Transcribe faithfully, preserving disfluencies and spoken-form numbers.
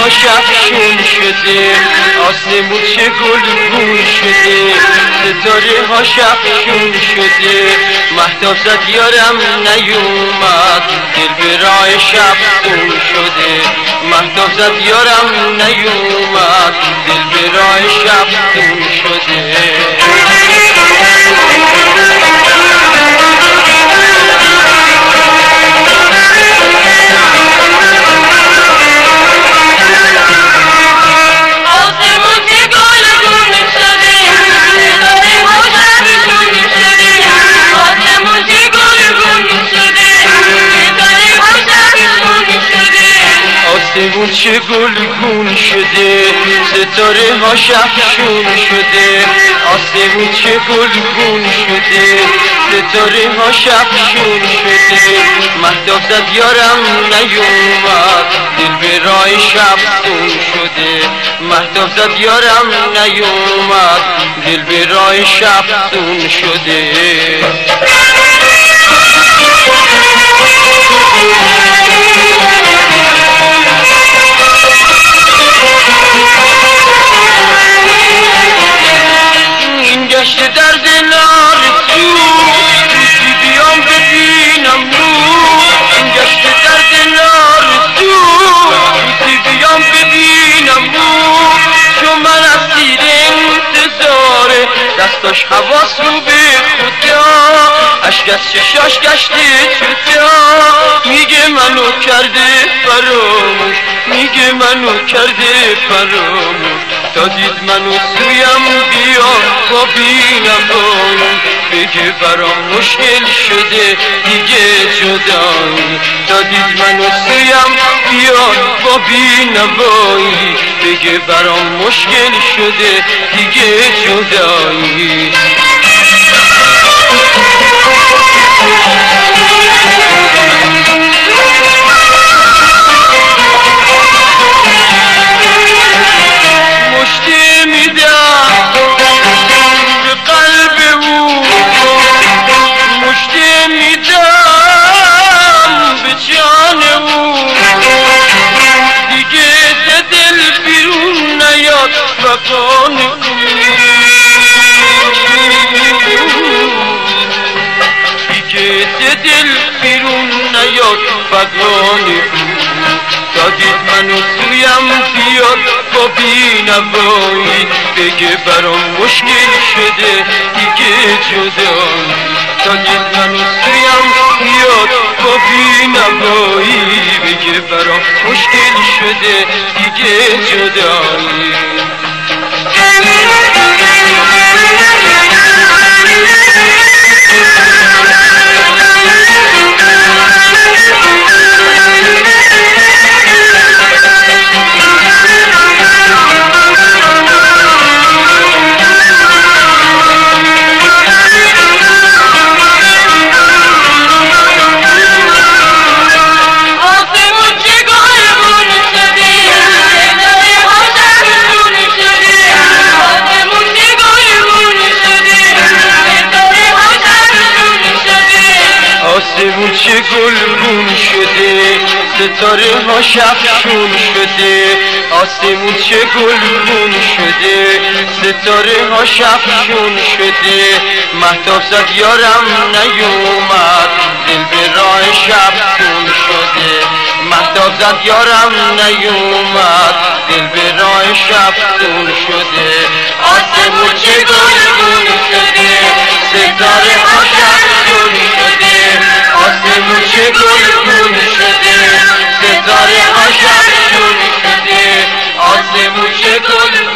شفشون شده، آسمون چه گلگون شده، ستاره ها شفشون شده. مهتاب زد یارم نیومد، دل به راه شب خون شده. مهتاب زد یارم نیومد، دل به راه شب خون شده. آسمون چه گلگون شده، ستاره ها شفشون شده. آسمون چه گلگون شده، ستاره ها شفشون شده. مهتاب زد یارم نیومد، دل به راه شب خون شده. مهتاب زد یارم نیومد، دل به راه شب خون شده. گشته در دل آرزو، روزی بیام ببینم نور. این گشته در دل آرزو، روزی بیام ببینم نور. چون من اسیر انتظاره، دستاش حواس رو به خدا، اشک از چشاش گشته جدا. میگه منو کرده فراموش، میگه منو کرده فراموش. تا دید منو سویم بیا با بینم بایی، بگه برام مشکل شده دیگه جدایی. تا دید منو سویم بیا با بینم بایی، بگه برام مشکل شده دیگه جدایی. دیگه دل بیرون نیاد بگانی. تا دید منو سویم بیاد با بینوایی، بگه برام مشکل شده دیگه جدایی. تا دید منو سویم بیاد با بینوایی، بگه برام مشکل شده دیگه جدایی. آسمون چه گلگون شده، ستاره ها شفشون شده. آسمون چه گلگون شده، ستاره ها شفشون شده. مهتاب زد یارم نیومد، دل به راه شب خون شده. مهتاب زد یارم نیومد، دل به راه شب خون شده. آسمون چه گلگون شده، ستاره ها شفشون شده. آسمون چه گلگون شده، ستاره ها شفشون شده. آسمون چه گلگون